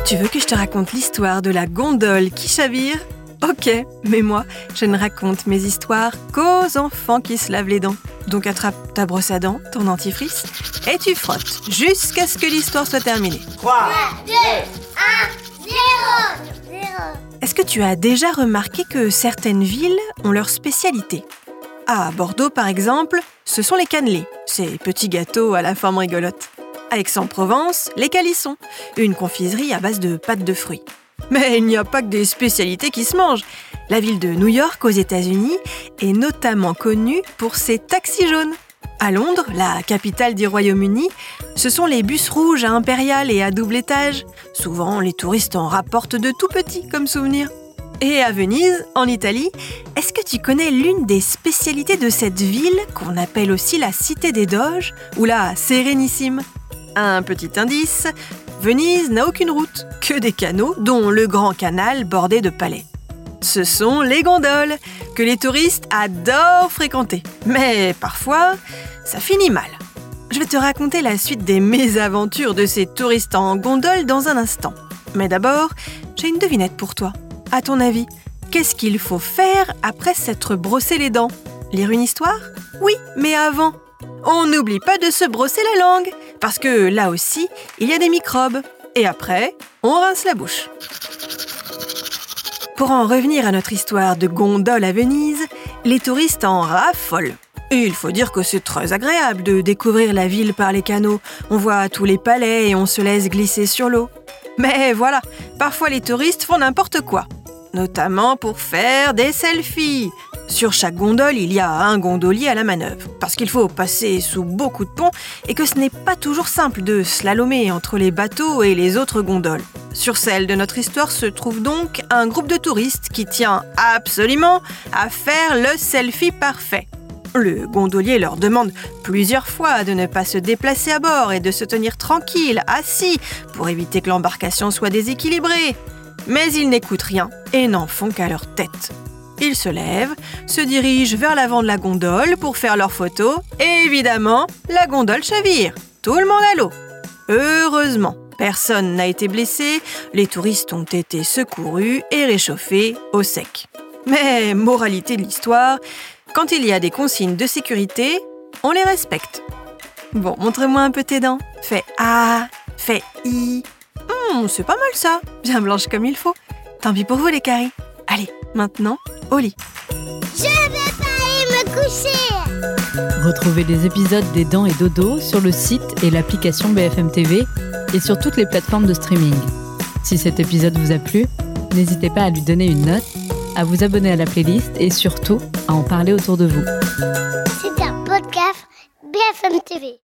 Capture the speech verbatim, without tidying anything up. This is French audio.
Tu veux que je te raconte l'histoire de la gondole qui chavire ? Ok, mais moi, je ne raconte mes histoires qu'aux enfants qui se lavent les dents. Donc attrape ta brosse à dents, ton dentifrice, et tu frottes jusqu'à ce que l'histoire soit terminée. trois, deux, un, zéro. Est-ce que tu as déjà remarqué que certaines villes ont leur spécialité ? À Bordeaux, par exemple, ce sont les cannelés, ces petits gâteaux à la forme rigolote. À Aix-en-Provence, les calissons, une confiserie à base de pâtes de fruits. Mais il n'y a pas que des spécialités qui se mangent. La ville de New York, aux États-Unis, est notamment connue pour ses taxis jaunes. À Londres, la capitale du Royaume-Uni, ce sont les bus rouges à impérial et à double étage. Souvent, les touristes en rapportent de tout petits comme souvenir. Et à Venise, en Italie, est-ce que tu connais l'une des spécialités de cette ville, qu'on appelle aussi la Cité des Doges, ou la Sérénissime ? Un petit indice, Venise n'a aucune route, que des canaux, dont le grand canal bordé de palais. Ce sont les gondoles, que les touristes adorent fréquenter. Mais parfois, ça finit mal. Je vais te raconter la suite des mésaventures de ces touristes en gondole dans un instant. Mais d'abord, j'ai une devinette pour toi. À ton avis, qu'est-ce qu'il faut faire après s'être brossé les dents ? Lire une histoire ? Oui, mais avant, on n'oublie pas de se brosser la langue, parce que là aussi, il y a des microbes. Et après, on rince la bouche. Pour en revenir à notre histoire de gondole à Venise, les touristes en raffolent. Et il faut dire que c'est très agréable de découvrir la ville par les canaux. On voit tous les palais et on se laisse glisser sur l'eau. Mais voilà, parfois les touristes font n'importe quoi, notamment pour faire des selfies. Sur chaque gondole, il y a un gondolier à la manœuvre, parce qu'il faut passer sous beaucoup de ponts et que ce n'est pas toujours simple de slalomer entre les bateaux et les autres gondoles. Sur celle de notre histoire se trouve donc un groupe de touristes qui tient absolument à faire le selfie parfait. Le gondolier leur demande plusieurs fois de ne pas se déplacer à bord et de se tenir tranquille, assis, pour éviter que l'embarcation soit déséquilibrée. Mais ils n'écoutent rien et n'en font qu'à leur tête. Ils se lèvent, se dirigent vers l'avant de la gondole pour faire leurs photos et évidemment, la gondole chavire. Tout le monde à l'eau. Heureusement, personne n'a été blessé, les touristes ont été secourus et réchauffés au sec. Mais moralité de l'histoire, quand il y a des consignes de sécurité, on les respecte. Bon, montre-moi un peu tes dents. Fais A, fais I. Hum, c'est pas mal ça, bien blanche comme il faut. Tant pis pour vous les caries. Allez, maintenant, au lit. Je vais pas aller me coucher. Retrouvez les épisodes des Dents et Dodo sur le site et l'application B F M T V et sur toutes les plateformes de streaming. Si cet épisode vous a plu, n'hésitez pas à lui donner une note, à vous abonner à la playlist et surtout à en parler autour de vous. C'est un podcast B F M T V.